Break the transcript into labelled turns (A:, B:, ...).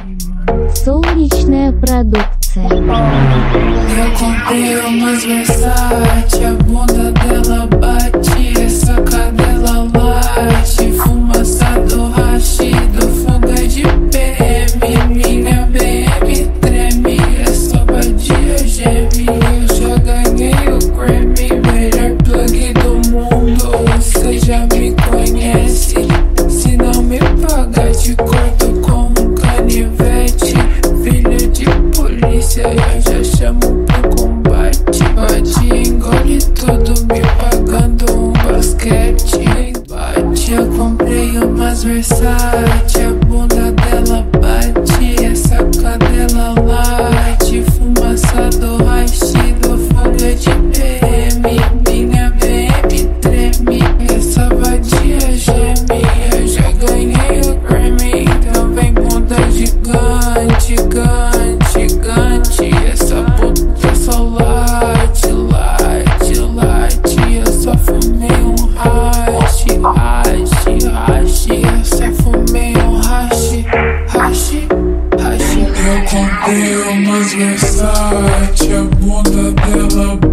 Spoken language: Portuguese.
A: Солнечная продукция.
B: Eu comprei umas Versace, a bunda dela bate, essa cadela late, fumaça do hashido, fuga de PM, minha BM treme, essa vadia geme, eu já ganhei o Grammy, melhor plug do mundo, você já me conhece, se não me pagar te corto com um canivete, filho de polícia, eu já chamo pro combate. Bate, engole tudo, me pagando um basquete. Bate, eu comprei umas Versace, a bunda dela bate, essa cadela late, fumaça do hashido, fuga de PM, minha BM treme, essa vadia geme, eu já ganhei o Grammy, então vem bunda gigante, gigante, gigante, essa puta só late, late, late, eu só fumei um hash, hash, hash, eu só fumei um hash, hash, hash. Eu comprei umas Versace, a bunda dela